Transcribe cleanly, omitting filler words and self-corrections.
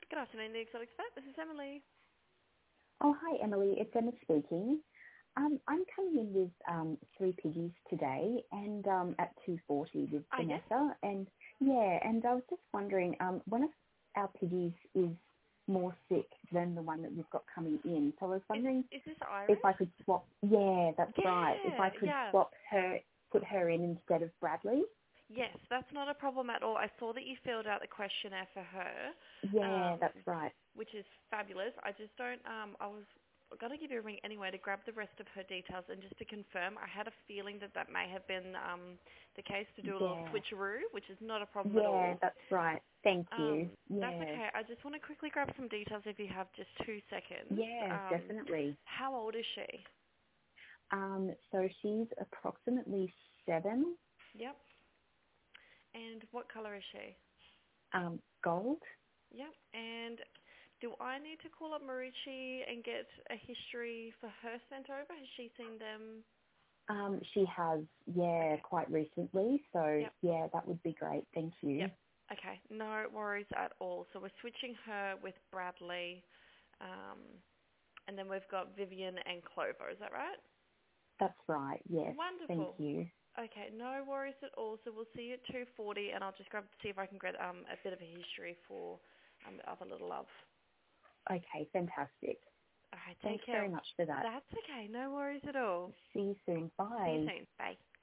Good afternoon, the Exotic Vet. This is Emily. Oh, hi, Emily. It's Emma speaking. I'm coming in with three piggies today and at 2:40 with Ah, yes. Vanessa. And, yeah, and I was just wondering, one of our piggies is more sick than the one that we've got coming in. So I was Is wondering is this if I Iris? could swap, yeah, that's right, if I Yeah, could yeah. swap her, put her in instead of Bradley. Yes, that's not a problem at all. I saw that you filled out the questionnaire for her, Yeah, that's right. which is fabulous. I just don't. I was gonna give you a ring anyway to grab the rest of her details and just to confirm. I had a feeling that that may have been the case to do a little Yeah, switcheroo, which is not a problem at yeah, all. that's right. Thank you. That's Yeah, okay. I just want to quickly grab some details if you have just 2 seconds. yeah, definitely. How old is she? So she's approximately 7, Yep. And what colour is she? gold. Yep. And do I need to call up Marucci and get a history for her sent over? Has she seen them? She has, yeah, Okay. quite recently. So Yep. yeah, that would be great. Thank you. Yep. Okay. No worries at all. So we're switching her with Bradley, um, and then we've got Vivian and Clover. Is that right? That's right. Yes. Thank Wonderful. you. Okay, no worries at all. So we'll see you at 2:40, and I'll just see if I can get a bit of a history for the other little love. Okay, fantastic. All right, take Thanks care. very much for that. That's okay. No worries at all. See you soon. See you Bye. soon. Bye.